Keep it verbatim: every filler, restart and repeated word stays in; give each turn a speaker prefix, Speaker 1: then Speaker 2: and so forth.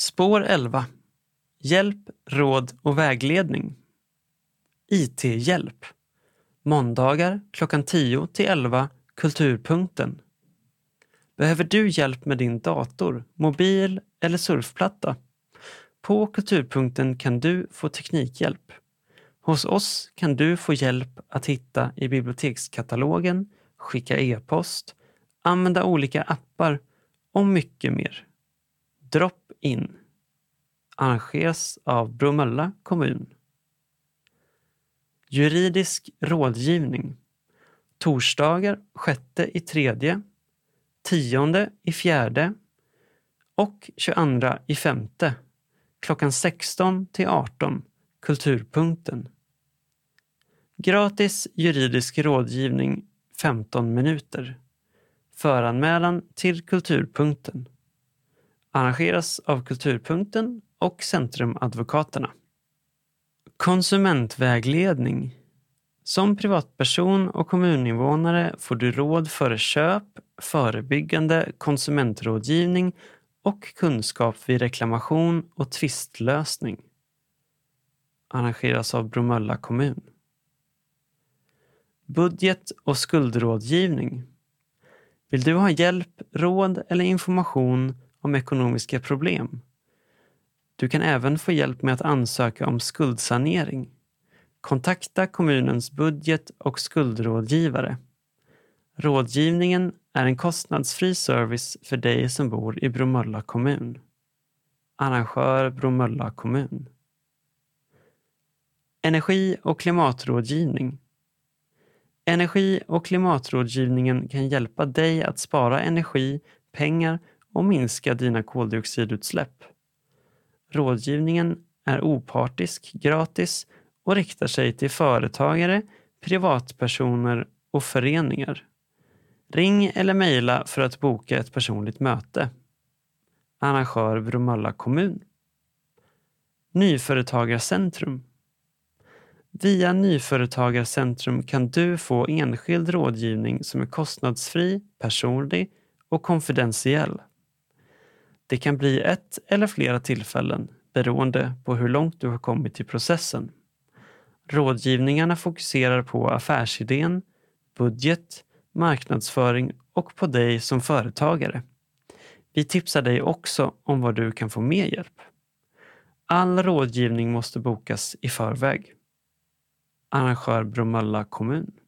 Speaker 1: Spår elva. Hjälp, råd och vägledning. I T-hjälp. Måndagar klockan tio till elva, Kulturpunkten. Behöver du hjälp med din dator, mobil eller surfplatta? På Kulturpunkten kan du få teknikhjälp. Hos oss kan du få hjälp att hitta i bibliotekskatalogen, skicka e-post, använda olika appar och mycket mer. Drop in. Arrangeras av Bromölla kommun. Juridisk rådgivning. Torsdagar sjätte i tredje, tionde i fjärde och tjugoandra i femte. Klockan sexton till arton. Kulturpunkten. Gratis juridisk rådgivning femton minuter. Föranmälan till Kulturpunkten. Arrangeras av Kulturpunkten och Centrumadvokaterna. Konsumentvägledning. Som privatperson och kommuninvånare får du råd före köp, förebyggande konsumentrådgivning och kunskap vid reklamation och tvistlösning. Arrangeras av Bromölla kommun. Budget- och skuldrådgivning. Vill du ha hjälp, råd eller information om ekonomiska problem? Du kan även få hjälp med att ansöka om skuldsanering. Kontakta kommunens budget- och skuldrådgivare. Rådgivningen är en kostnadsfri service för dig som bor i Bromölla kommun. Arrangör Bromölla kommun. Energi- och klimatrådgivning. Energi- och klimatrådgivningen kan hjälpa dig att spara energi, pengar och minska dina koldioxidutsläpp. Rådgivningen är opartisk, gratis och riktar sig till företagare, privatpersoner och föreningar. Ring eller mejla för att boka ett personligt möte. Arrangör Bromölla kommun. Nyföretagarcentrum. Via Nyföretagarcentrum kan du få enskild rådgivning som är kostnadsfri, personlig och konfidentiell. Det kan bli ett eller flera tillfällen beroende på hur långt du har kommit i processen. Rådgivningarna fokuserar på affärsidén, budget, marknadsföring och på dig som företagare. Vi tipsar dig också om var du kan få mer hjälp. All rådgivning måste bokas i förväg. Arrangör Bromölla kommun.